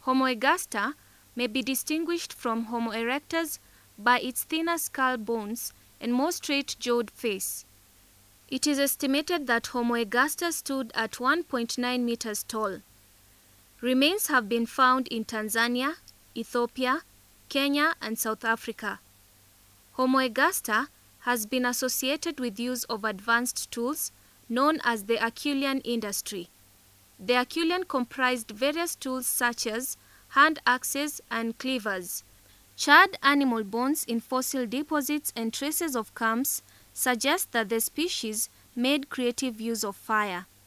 Homo ergaster may be distinguished from Homo erectus by its thinner skull bones and more straight-jawed face. It is estimated that Homo ergaster stood at 1.9 meters tall. Remains have been found in Tanzania, Ethiopia, Kenya, and South Africa. Homo ergaster has been associated with use of advanced tools known as the Acheulean industry. The Acheulean comprised various tools such as hand axes and cleavers. Charred animal bones in fossil deposits and traces of camps suggest that the species made creative use of fire.